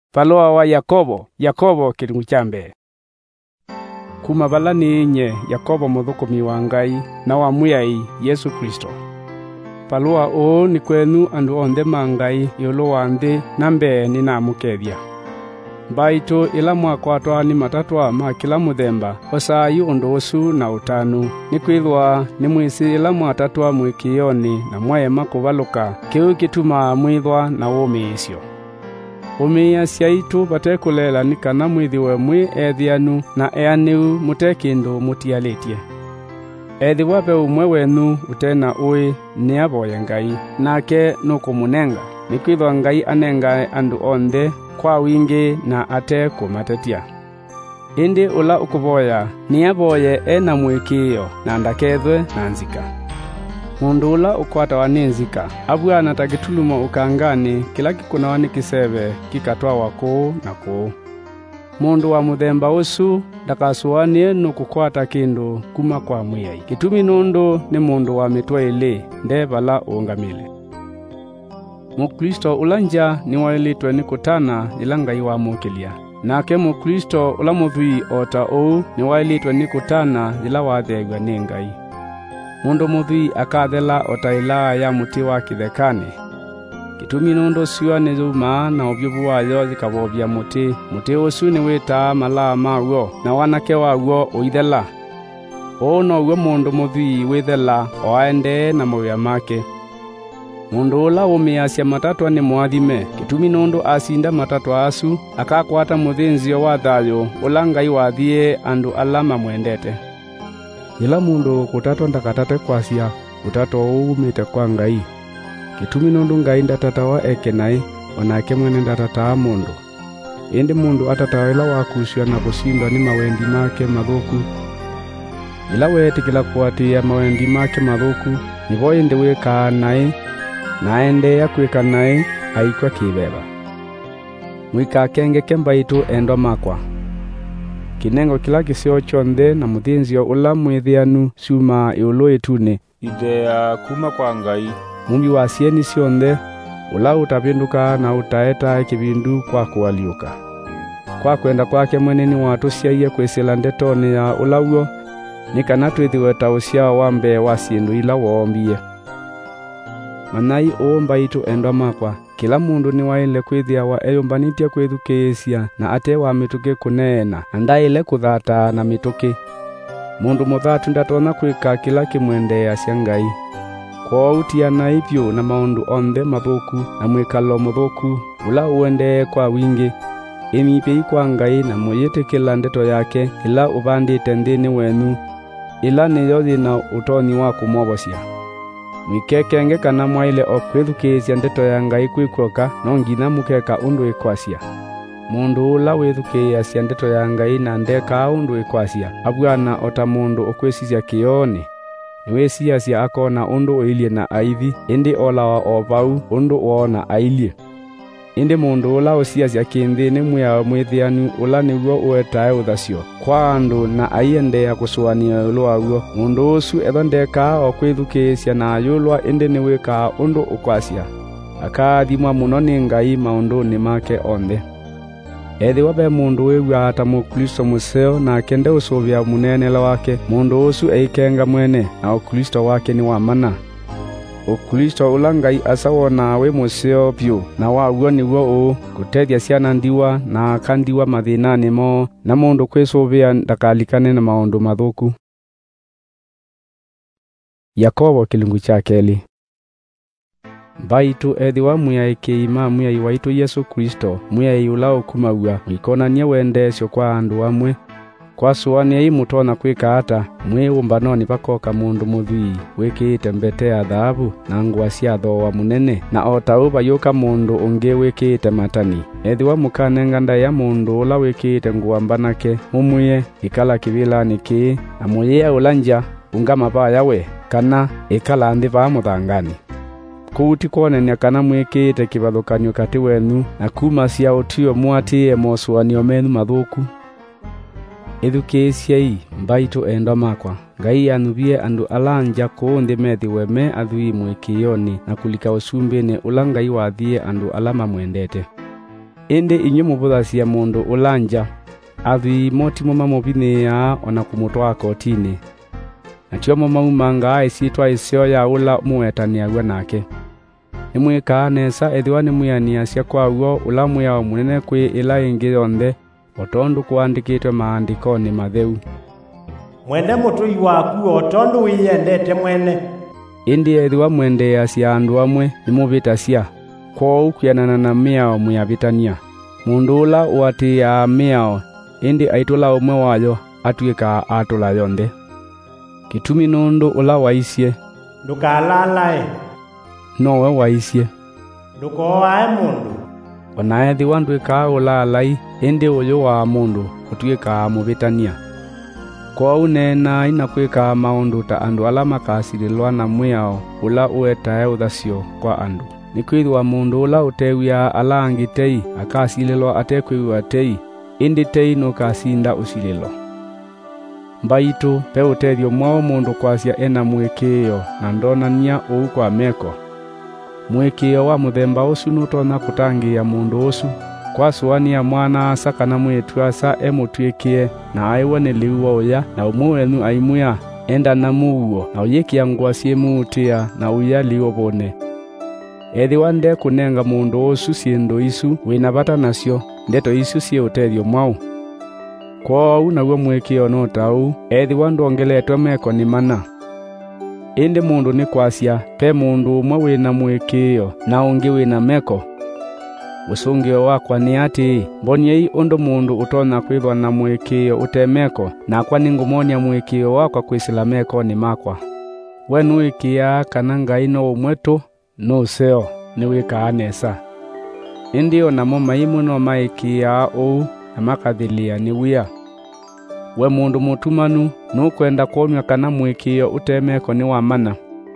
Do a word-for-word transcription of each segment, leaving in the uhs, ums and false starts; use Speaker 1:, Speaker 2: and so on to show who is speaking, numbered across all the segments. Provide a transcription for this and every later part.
Speaker 1: Valua wa Yakobo, Yakobo kilungu chambe. Kuma vala ninye Yakobo muthukumi wa Ngai na wa muyai Yesu Kristo. Valua o ni kwenu andu onthe ma Ngai yulu wa nthi na mbe ni namukethia. Baitu ila mwakwatwa ni matatwa ma kila muthemba osayu undu usu na utanu ni kwithwa ni mwisi ila mwatatwa mwikiyoni na mwaema kuvaluka kiu kituma mwithwa na umiisyo. Umia syaitu batekulela ni kana mwithiwe mwi ethianu na eaniu mutekindu mutialitie. Ethiwa be umwe wenu utena ui ni aboye Ngai nake nukumunenga ni kwithwa Ngai anenga andu onthe kwa wingi na ate kumatetia. Indi ula ukuboya ni aboye ena mwikiyo na ndakethwe na nzika. Mundu ula ukwata wa nzika abwana takitulumo ukangani kila kikuna ni kisebe kikatwa wako na ko. Mundu wa muthemba usu ndakasuanie nukukwata kindu kuma kwa muyai. Kitumi nundu ni mundu wa mitwa ili nde vala ungamile. Mukristo ulanja ni wailitwe ni kutana ila Ngai wa mukilia. Nake Mukristo ula muthui ota ou ni wailitwe ni kutana ila wathegwa ni Ngai. Mundu muthui akathela ota ila ya muti wa kithekane. Kitumi nundu sio ni zuma na obyobu wayo zikabobya muti. Muti usu ni wita mala mawo na wanake wawo oithela. Ono uwe mundu muthui withela oende na moya make. Mundu ula umiasya matatwa ni mwathime. Kitumi nundu asinda matatwa asu akakwata muthinzio wa thayo ula Ngai wathie andu ala mamwendete. Ila mundu kutatwa ndakatate kwasya utato umite kwa Ngai. Kitumi nundu Ngai ndatatawa ekenai onake mwene ndatatawa mundu. Indi mundu atatawela wakusya na kusindwa ni mawendi make mathuku. Ila wetikila kuatia mawendi make mathuku nivo indi wika nai na ende ya kwika nai aikwa kibeba. Mwika kenge kembaitu endo makwa. Kinengo kila kisio chonthe na muthinzio ula mwithianu suma iulu itune
Speaker 2: idea kuma kwa Ngai.
Speaker 1: Mumbi wa sieni sionthe ula utapinduka na utaeta kibindu kwa kuwaliuka. Kwa kwenda kwake mweneni watu siaiye kwisila ndetoni ya ulauo ni kana twithiwe tausia wambe wa sindu ila wombie. Manai uomba itu endo makwa. Kila mundu ni waile kwithia wa eyumbanitia kwithukiisya na ate wa mituki kuneena andaile kuthata na mituki. Mundu muthatu ndatona kwika kila kimwendea sya Ngai. Kwa utia na ipyo na maundu onthe mathuku na mwikalo muthuku ula uende kwa wingi. Imipe kwa Ngai na muyete kila ndeto yake ila ubandite nthini wenu ila niyo thina utoni wa kumwobosya. Mwikekenge kana mwaile okwithukisya ndeto ya Ngai kwikwoka no ngina mukeka undu ikwasya. Mundu ula withukisya ndeto ya Ngai na ndeka undu ikwasya abwana ota mundu ukwisisya kioni. Niwesiasya akona undu oilie na aithi indi olawa obau undu wona ailie. Indi mundu ula usiasya kinthini mwiao mwithianu ula niguo uetae uthasyo kwa andu na aiendea kusuania ulu waguo. Mundu usu etho ndeka okwithukisya na yulwa indi ni wika undu ukwasya akathimwa muno ni Ngai maunduni make onthe. Ethiwa be mundu wigua ata Mukristo museo na kende usuvia munenela wake mundu usu eikenga mwene na Ukristo wake ni wamana. Ukristo ula Ngai asawona we museo pyu na waguo niguo u kutethia syana ndiwa na akandiwa mathinani mo na mundu kwisuvia ndakalikane na maundu mathuku. Yakobo kilungu cha keli. Baitu ethiwa muyai kiima muyai waitu Yesu Kristo muyai ula ukumagua mwikonania wendesyo kwa andu amwe. Kwa suania hii mutona kwika ata mwi umbanoni pakoka mundu muthui wikite mbete ya thahabu na ngwa cia thoa munene na otauba yuka mundu ungi wikite matani. Ethiwa mukanenga nda ya mundu ula wikite ngwa mbanake mumuye ikala kivila niki na muye ulanja ungama pa yawe kana ikala nthi pa muthangani. Kuti kuonenia kana mwikite kivathukanyo kati wenu na kuma cia utio mwati emosuanio menu mathuku. Educationai mbaitu endo makwa. Ngai anubie andu alanja kuundi methiwe me athui mwikiyoni na kulika usumbini ula Ngai wathie andu ala mamwendete. indi inyu mubuthacia mundu ulanja athi motimo mamubithia ona kumutwa kotini natio maumanga isitwa isio ya ula muetaniagwa nake nimwika nesa ethiwa nimuyania cia kwauo ula muya munene kwi ila ingi yonthe otondu kuandikitwe maandikoni matheu
Speaker 3: mwende mutui waku otondu wiyendete mwene
Speaker 1: indi ethiwa mwendea cia andu amwe nimubitacia kwou kwianana na miao muyavitania mundu ula uatia miao indi aitula umwe wayo atwika atula yonthe kitumi nundu ula waisie
Speaker 3: ndukalalae
Speaker 1: nowe waisie
Speaker 3: ndukoae mundu
Speaker 1: ona ethiwa ndwika ulalai indi uyu wa mundu utwika muvitania kwou nena ina kwika maundu ta andu ala makasililwa na mwiao ula uetae uthacio kwa andu nikwithwa mundu ula utewia ala angi tei akasililwa atekwiwa tei indi tei nukasinda usililo mbaitu pe utethio mwao mundu kwasia ena mwikio na ndonania uu kwa meko mwikio wa muthemba usu nutona kutangia mundu usu kwa suania mwana asa kana mwitu asa emutwikie na aiwe ni liuwa uya na umuwenu aimuya enda na muguo na uyikia ngwa siemuutia na uya liuwa bone ethi wande kunenga mundu usu siendo isu wina bata nasio ndeto isu sie utethio mwao kwou naguo mwikio no tau ethi wandongeletwe meko ni mana indi mundu ni kwasia pe mundu umwe wina mwikio na ungi wina meko usungio wakwa ni ati mboniei undu mundu utona kwithwa na mwikio utemeko na kwa ningumonia mwikio wakwa kwisila meko ni makwa wenu ikia kana ngai no umwetu no seo ni wika nesa indi ona mo maimu no maikia u na makathilia ni wia we mundu mutumanu no kwenda kuomya kana mwikio utemeko ni wa mana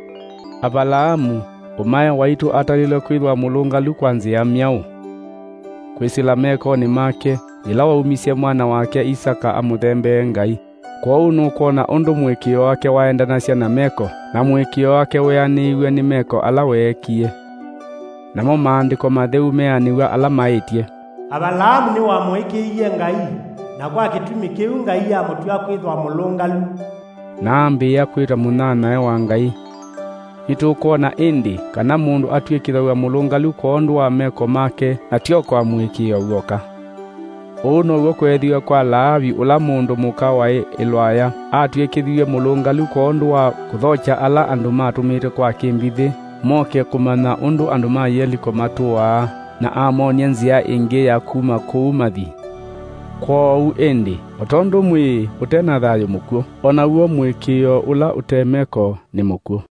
Speaker 1: Abalaamu umaya waitu atalile kwithwa mulungalu kwanzia miau kwisila meko ni make ila waumisye mwana wake Isaka amuthembe ngai kwou nukona undu mwikio wake waendanasya na meko na mwikio wake weaniiwe ni meko ala weekie namo maandiko matheu meaniwe ala maitie
Speaker 3: Abalaamu ni wa mwikiiye ngai na kwa kitumi kiu ngai ya mutua kwithwa mulungalu
Speaker 1: na ambia kwita munanae wa ngai nitukuona indi kana mundu atwikithagwa mulungalu kondu wa meko make na tio kwa mwikio uoka uno uo kwethiwa kwa Laawi ula mundu mukawae ilwaya atwikithiwe mulungalu kondu wa kuthocha ala andu matumite kwa kimbithi moke kumana undu andu mayeliko matuwa na amonia nzia ingi ya kuma kuumathi kwou indi otondu mwi utena thayo mukuo ona uo mwikio ula utemeko ni mukuo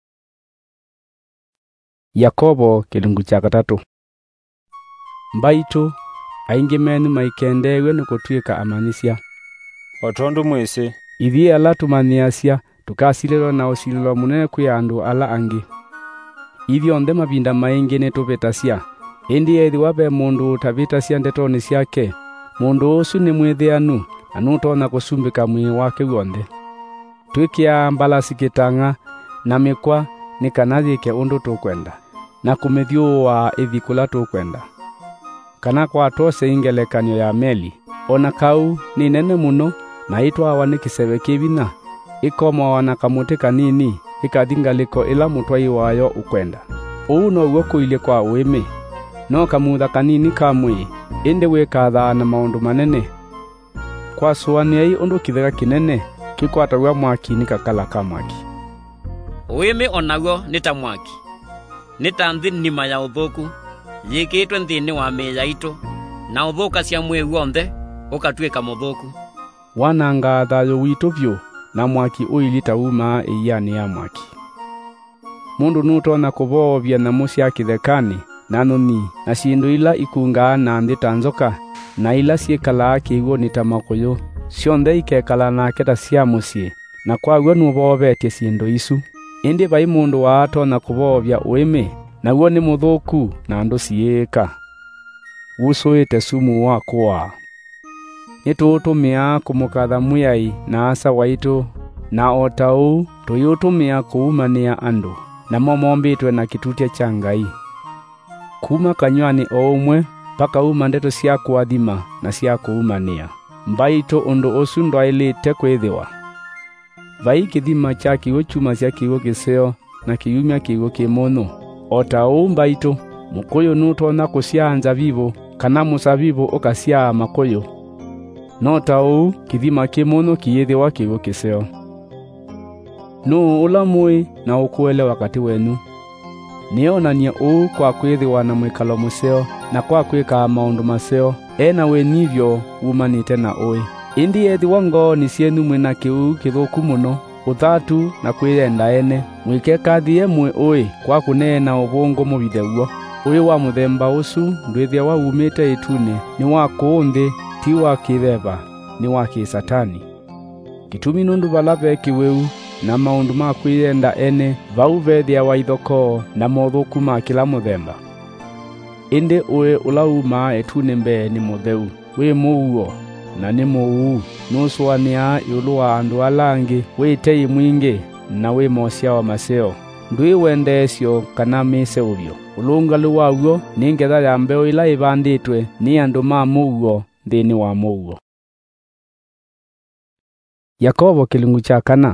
Speaker 1: Yakobo kilungu cha gatatu mbaitu aingi menu maikendewe nukutwika amanisia
Speaker 2: otondu mwese
Speaker 1: ithi ala tumaniasia tukasililo na usililo munene kwi andu ala angi ithi onde mavinda maingi nituvitasia indi ethi wabe mundu utavitasia ndetoni siake mundu usu ni mwithianu anutona kusumbika mwi wake wonde twikia mbalasi kitanga na mikwa ni kanathike undu tukwenda na kumethiua ithikula tukwenda kana kwa tose ingelekanyo ya meli ona kau ni nene muno na itwa wana kisebe kibina ikoma wana kamuti kanini ikathingaliko ila mutwai wayo ukwenda uno uo kuile kwa wime no kamutha kanini kamwe inde wikatha na maundu manene kwa suaniai undu kithega kinene kikwatagwa mwaki ni kakala ka mwaki
Speaker 4: wime onago nita mwaki nita nthi nima ya uthuku yikitwe nthini wa meya itu na uthuka cia mwe wonthe ukatwika muthuku
Speaker 1: wananga thayo witu vyo na mwaki uilita uma iyani ya mwaki mundu nutona kuvoovya na musya kithekani na noni na sindu ila ikunga na nthi tanzoka na ila siekala kiigo nitamakuyo sionthe ikekala nake ta cia musyi na kwagwo nuvovetie sindu isu indi vai mundu waatona kuvoovya uime na uo ni muthuku na andu siika usuite sumu wakwa nitutumia kumukatha muyai na asa waitu na otau tuyutumia kuumania andu na momombitwe na kitutia cha ngai kuma kanywani o umwe paka uma ndeto cia kwathima na cia kuumania. Mbaito undu usu ndwailite kwithiwa. Vai kithima cha kiugo chuma cia kiugo giseo na kiumia kiugo kimono. Ota u mbaito mukoyo nutona kucianja vivo kana musavivo ukacia makoyo. Nota u kithima kimono kiyithiwa kiugo giseo. No ulamui na ukuele wakati wenu. Nionania u kwa kwithiwa na mwikalo museo na kwa kwika maundu maseo ena we nivyo umanite na oi. Indi ethiwa ngoni cienu mwina kiu kithuku muno uthatu na kwirenda ene mwike kathie mwe oi kwa kunena ubongo mubithewuo. Ui wa muthemba usu ndwithia wa umite itune ni wa kuunthi ti wa kitheba ni wa kisatani. Kitumi nundu balabe kiweu na maundu ma kwirenda ene vau vethia wa ithoko na mothuku ma kila muthemba. Indi ui ulauma etune mbe ni mutheu wi muuo na ni muu nuswania yulu wa andu alangi wi tei mwingi na wi mosia wa maseo ndui wendesyo kana mise ubyo. Ulungalu wawuo ni ngetha ya mbeo ila ibanditwe ni andu ma muuo thini wa muuo. Yakobo kilungu cha kana.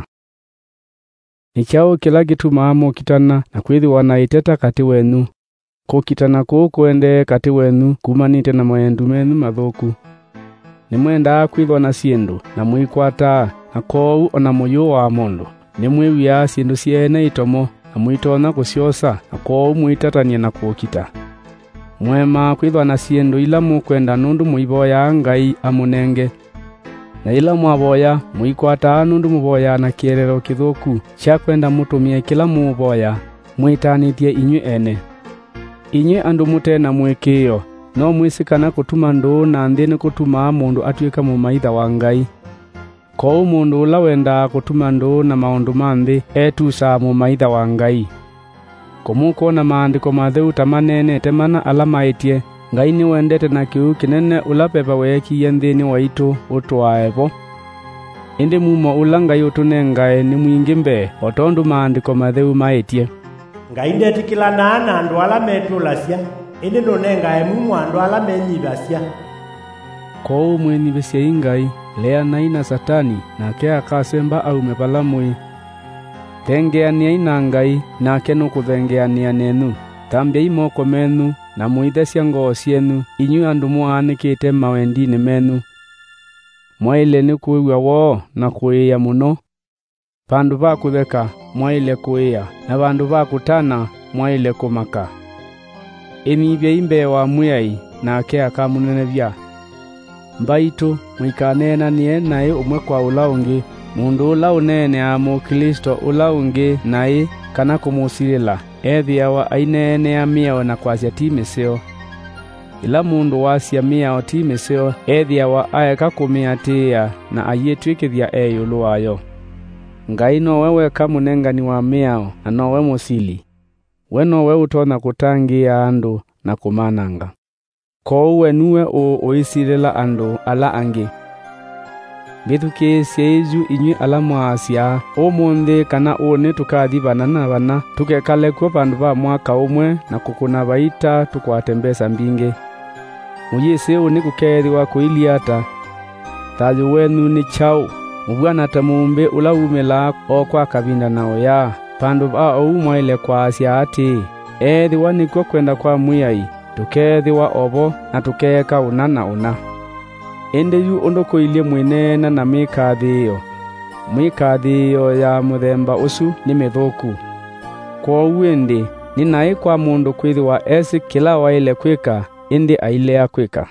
Speaker 1: Nichao kila gituma mukitana na kwithiwa na iteta kati wenu. Kukitana kuku ende kati wenu kumanite na maendu menu mathuku. Nimwenda kwithwa na ciendu na mwikwata na kou ona muyu wa mundu. Nimwiwia ciendu ciene itomo na mwitona kuciosa na kou mwitatania na kukita. Mwema kwithwa na ciendu ila mukwenda nundu muiboya Ngai amunenge. Na ila mwaboya mwikwata nundu muboya na kierero kithuku cia kwenda mutumie kila muboya mwitanitie inyu ene. Inye andu mutena mwikio no mwisikana kutuma ndu na nthini kutuma mundu atuika mu maitha wa Ngai. Ko mundu ula wenda kutuma ndu na maundu manthi etusa mu maitha wa Ngai. Kumuko na maandiko matheu tamanene temana alamaitie Ngai ni wendete na kiu kinene ula pepa weki nthini waitu utwaevo. Indi mumo ula Ngai utunengae ni mwingi mbe otondu maandiko matheu maitie.
Speaker 3: Ngai ndetikilana na andu ala metulacia indi nunengae mumo andu ala menyibasya.
Speaker 1: Ko mwenyibasya Ngai lea naina satani na ke akasemba au mepalamui. Tengeania ina Ngai na kenu kuthengeania nenu. Tambia imoko menu na muithesya ngoo cienu inyu andu muanikite mawendini menu. Mwaile ni kuigwa wo na kuia muno. Pandu va kutheka mwaile kuia na vandu va kutana mwaile kumaka. Enivya imbe wa muyai na ke akamunenevya. Mbaitu mwikanena nie nae umwe kwa ula ungi mundu ula unene a mukristo ula ungi nae kana kumusirila ethia wa ainene ya miao na kwasya timeseo. Ila mundu wasya miao timeseo ethia wa aeka kumiatia na ayetwikithia eyulu wayo. Ngai no wewe kamunengani wa miao na no we musili. We no we utona kutangia andu na kumananga. Ko we nuwe o oisirila andu ala angi. Bithuke seju inyu ala mwasya omunthi kana one tukathibana na bana tukekale kwa bandu ba mwaka umwe na kukuna baita tukwate mbesa mbingi. Muyese uni kukethiwa kuiliata thayu wenu ni chao mubwana ta mumbe ula umela okwa kabinda nao ya pandu ba au mwaile kwa asya ati ethi waniko kwenda kwa muyai tukethiwa obo na tukeka una na una. Ende yu ondoko ilie mwenena na mikathiyo. Mikathiyo ya muthemba usu ni mithuku. Kwa uende ni nae kwa mundu kwithiwa esi kila waile kwika indi ailea kwika.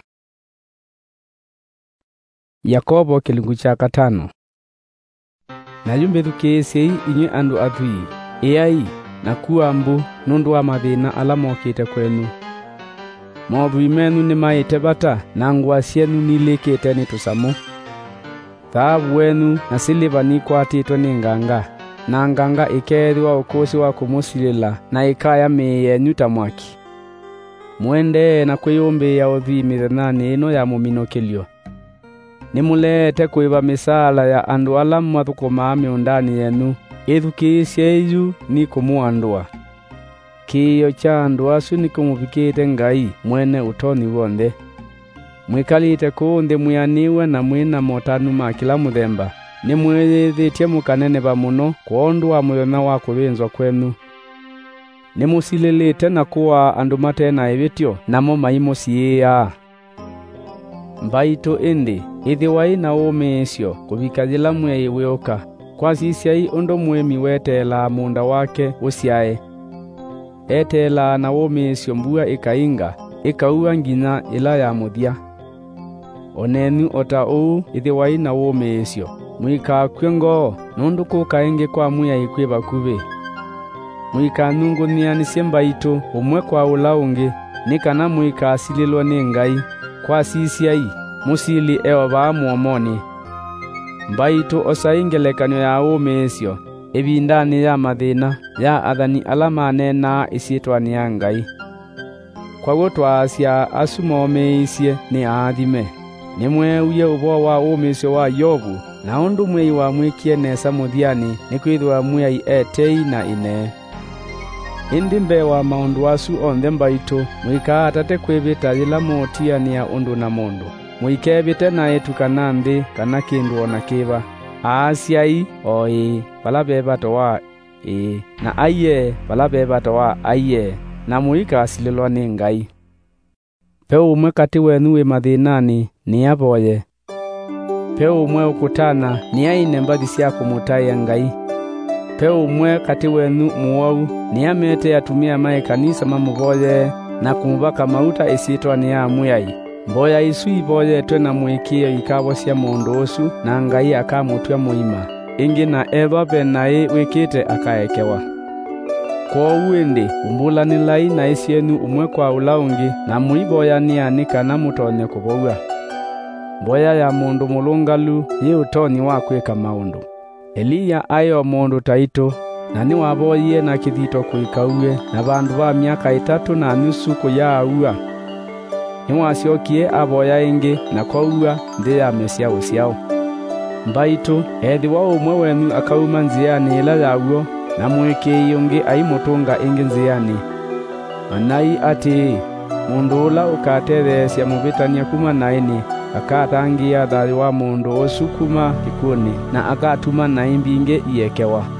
Speaker 1: Yakobo kilungu cha katano. Na yumbethukesei inyu andu athui eai na kuambu nundu wa mathina ala mokite kwenu. Mothui menu ni maite bata na ngwa cienu nilikite ni tusamo. Thahabu wenu na siliva ni kwatitwe ni nganga na nganga ikethiwa ukusi wa kumusirila na ikaya miyenyu ta mwaki. Mwende na kwiyumbia uthii mithenani ino ya muminokilio. Nimulete kuiva misala ya andu ala mathukumaa miundani yenu ithukisye iyu ni kumuandua. Kiyo cha andu asu nikumubikite Ngai mwene utoni wonde. Mwikalite kuunde muyaniwe na mwina motanu ma kila muthemba. Ni mwithitie mukaneneba muno kwa undu wa muthenya wa kuvinzwa kwenu. Ni musililite na kuwa andu matena ibitio namo maimusiia. Mbaitu indi ithiwai na umiisyo kuvikajila mwei wioka. Kwa sisiai undu mwemi wetela munda wake usiae. Etela na umiisyo mbua ikainga, ikauwa nginya ila ya muthia. Onenu ota uu ithiwai na umiisyo. Mwika kwengo nundu kukaingi kwa muya ikwe bakuve. Mwika nungunyanisye mbaitu umwe kwa ula ungi, nikana mwika asililwa ni Ngai. Kwa sisiai musili eo ba muomoni. Mbaitu osaingelekanyo ya umiisyo ibindani ya mathina ya athani ala manena isitwani ya Ngai. Kwa gutwaasya asu momiisye ni athime. Nimweuye ubo wa umiisyo wa Yobu, na undu mwei wa mwikie nesa muthiani ni kwithwa muyai etei na ine. Indi mbe wa maundu asu onthe mbaitu mwika atate kwivita yila motiania undu na mundu. Mwikebite na etukana nthi kana kindu ona kiva. Aasiai oi bala bebato wa e na aiye bala bebato wa aiye, na mwika asililwa ni Ngai. Pe umwe kati wenu wi mathinani ni aboye. Pe umwe ukutana ni aine mbathi cia kumutaya Ngai. Pe umwe kati wenu muogu ni amete atumia mai kanisa mamuboye na kumubaka mauta isitwa ni ya muyai. Mboya isu iboyetwe na mwikio ikabo cia mundu usu na Ngai akamutwa muima. Ingi na ethwa benai wikite akaekewa. Kwa uwindi umbulanilai na isienu umwe kwa ulaungi na muiboya ni anika na mutonye kuboga. Mboya ya mundu mulungalu ye utoni wa kwika maundu. Eliya ayo mundu taito na ni waboye na kithito kuikauye na bandu ba miaka itatu na nusu kuyaua. Ni wasiokie aboya ingi na kwaua ndi ya mesia usiao. Mbaitu ethi wa umwe wenu akauma nziani ila yaguo na mwiki yungi aimutunga ingi nziani. Anai ati mundu ula ukatetheesya mubitania kuma naini akatangia thari wa mundu usu kuma ikuni na akatuma na imbinge iyekewa.